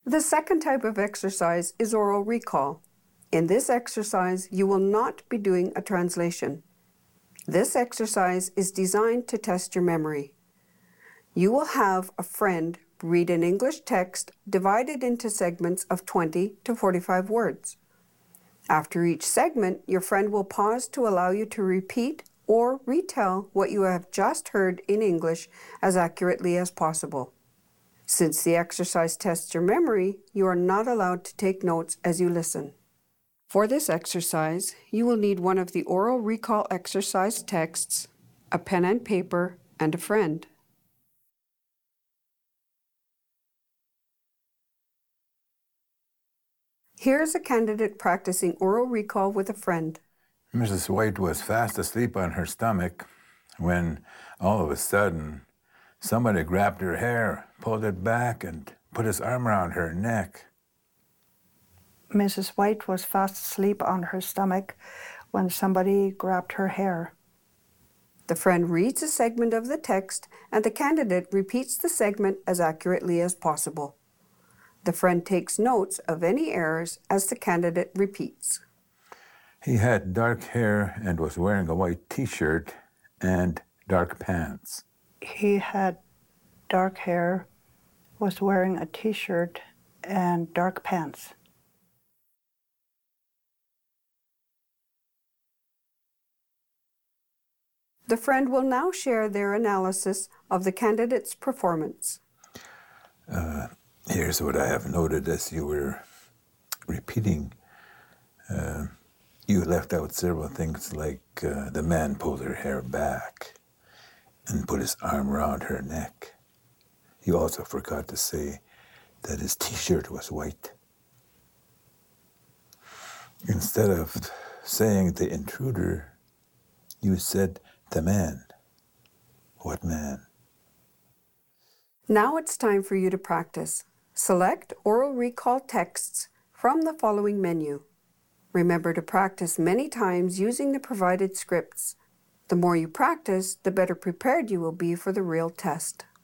The second type of exercise is oral recall. In this exercise, you will not be doing a translation. This exercise is designed to test your memory. You will have a friend read an English text divided into segments of 20 to 45 words. After each segment, your friend will pause to allow you to repeat or retell what you have just heard in English as accurately as possible. Since the exercise tests your memory, you are not allowed to take notes as you listen. For this exercise, you will need one of the oral recall exercise texts, a pen and paper, and a friend. Here's a candidate practicing oral recall with a friend. Mrs. White was fast asleep on her stomach when all of a sudden somebody grabbed her hair, pulled it back, and put his arm around her neck. Mrs. White was fast asleep on her stomach when somebody grabbed her hair. The friend reads a segment of the text and the candidate repeats the segment as accurately as possible. The friend takes notes of any errors as the candidate repeats. He had dark hair and was wearing a white t-shirt and dark pants. He had dark hair, was wearing a t-shirt and dark pants. The friend will now share their analysis of the candidate's performance. Here's what I have noted as you were repeating. You left out several things like the man pulled her hair back and put his arm around her neck. You also forgot to say that his t-shirt was white. Instead of saying the intruder, you said the man. What man? Now it's time for you to practice. Select oral recall texts from the following menu. Remember to practice many times using the provided scripts. The more you practice, the better prepared you will be for the real test.